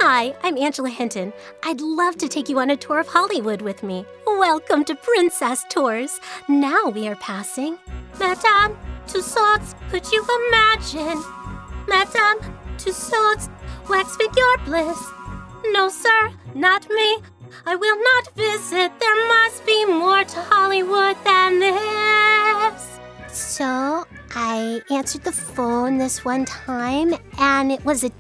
Hi, I'm Angela Hinton. I'd love to take you on a tour of Hollywood with me. Welcome to Princess Tours. Now we are passing Madame Tussauds, could you imagine? Madame Tussauds, wax figure bliss. No, sir, not me. I will not visit. There must be more to Hollywood than this. So, I answered the phone this one time, and it was a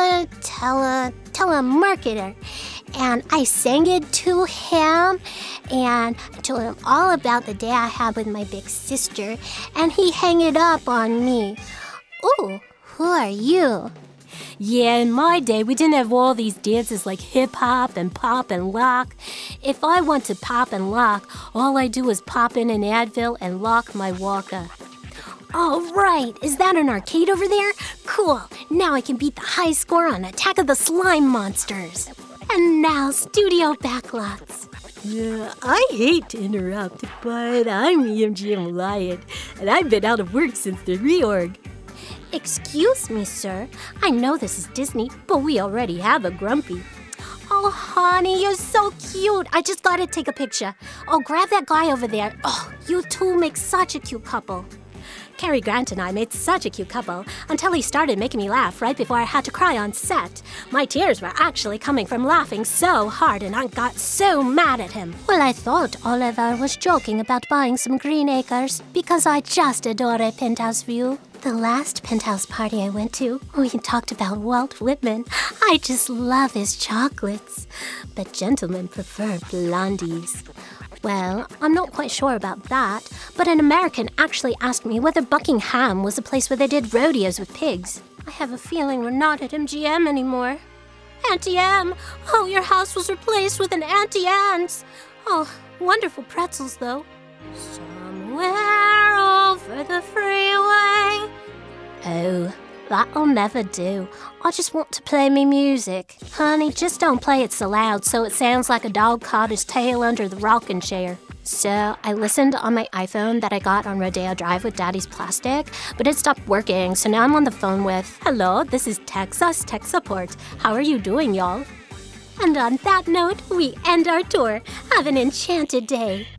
telemarketer. And I sang it to him, and I told him all about the day I had with my big sister, and he hung it up on me. Ooh, who are you? Yeah, in my day, we didn't have all these dances like hip-hop and pop and lock. If I want to pop and lock, all I do is pop in an Advil and lock my walker. Oh, right. Is that an arcade over there? Cool. Now I can beat the high score on Attack of the Slime Monsters. And now, studio backlots. I hate to interrupt, but I'm MGM Lion, and I've been out of work since the reorg. Excuse me, sir. I know this is Disney, but we already have a Grumpy. Oh, honey, you're so cute. I just gotta take a picture. Oh, grab that guy over there. Oh, you two make such a cute couple. Cary Grant and I made such a cute couple until he started making me laugh right before I had to cry on set. My tears were actually coming from laughing so hard, and I got so mad at him. Well, I thought Oliver was joking about buying some Green Acres because I just adore a penthouse view. The last penthouse party I went to, we talked about Walt Whitman. I just love his chocolates. But gentlemen prefer blondies. Well, I'm not quite sure about that, but an American actually asked me whether Buckingham was a place where they did rodeos with pigs. I have a feeling we're not at MGM anymore. Auntie M! Oh, your house was replaced with an Auntie Anne's. Oh, wonderful pretzels, though. Somewhere over the freeway. Oh, that'll never do. I just want to play me music. Honey, just don't play it so loud so it sounds like a dog caught his tail under the rocking chair. So I listened on my iPhone that I got on Rodeo Drive with Daddy's plastic, but it stopped working, so now I'm on the phone with, Hello, this is Texas Tech Support. How are you doing, y'all? And on that note, we end our tour. Have an enchanted day.